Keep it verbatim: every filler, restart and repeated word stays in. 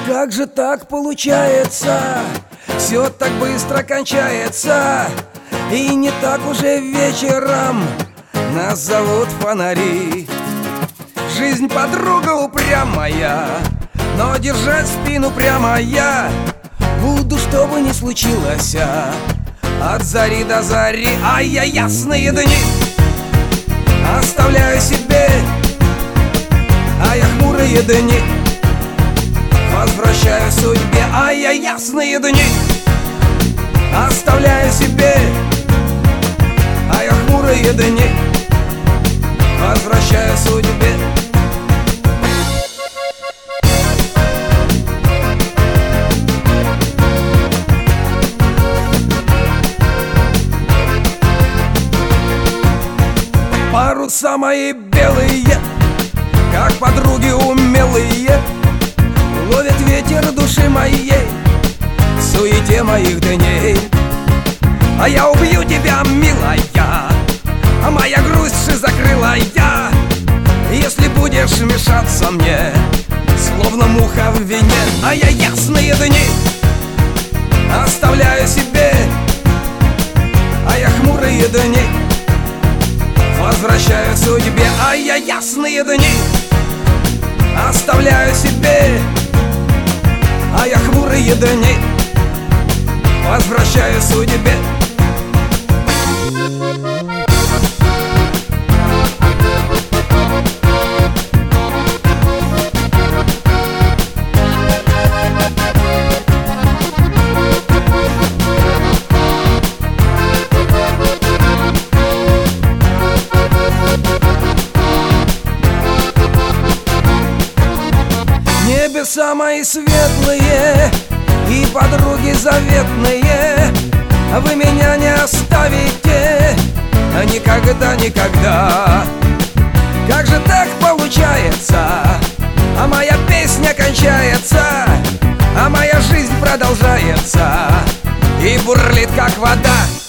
Как же так получается? Все так быстро кончается, и не так уже вечером нас зовут фонари. Жизнь подруга упрямая, но держать спину прямо я буду, что бы ни случилось, от зари до зари. А я ясные дни оставляю себе, а я хмурые дни возвращаю судьбе. А я ясные дни оставляю себе, а я хмурые дни возвращаю судьбе. Паруса мои белые, как подруги умелые, ловят ветер души моей в суете моих дней. А я убью тебя, милая, а моя грусть закрыла я, если будешь мешаться мне, словно муха в вине. А я ясные дни оставляю себе, а я хмурые дни возвращаю судьбе. А я ясные дни оставляю себе, а я хмурые дни возвращаю судьбе. Небеса мои светлые и подруги заветные, вы меня не оставите никогда, никогда. Как же так получается? А моя песня кончается, а моя жизнь продолжается и бурлит, как вода.